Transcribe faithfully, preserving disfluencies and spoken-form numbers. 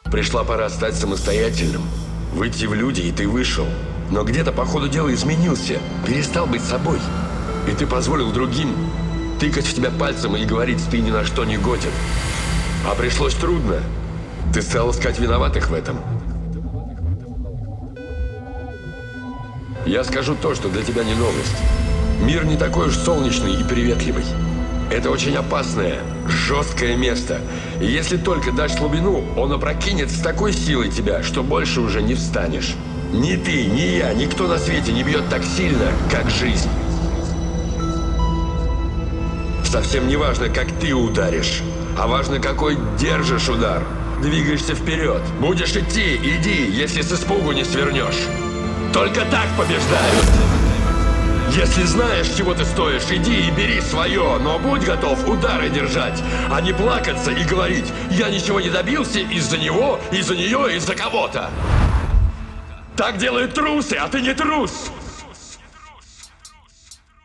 Пришла пора стать самостоятельным. Выйти в люди, и ты вышел. Но где-то по ходу дела изменился. Перестал быть собой. И ты позволил другим тыкать в тебя пальцем и говорить, ты ни на что не годен. А пришлось трудно. Ты стал искать виноватых в этом. Я скажу то, что для тебя не новость. Мир не такой уж солнечный и приветливый. Это очень опасное, жесткое место. И если только дашь слабину, он опрокинет с такой силой тебя, что больше уже не встанешь. Ни ты, ни я, никто на свете не бьет так сильно, как жизнь. Совсем не важно, как ты ударишь, а важно, какой держишь удар. Двигаешься вперед. Будешь идти, иди, если с испугу не свернешь. Только так побеждают. Если знаешь, чего ты стоишь, иди и бери свое, но будь готов удары держать, а не плакаться и говорить: я ничего не добился из-за него, из-за нее, из-за кого-то. Так делают трусы, а ты не трус.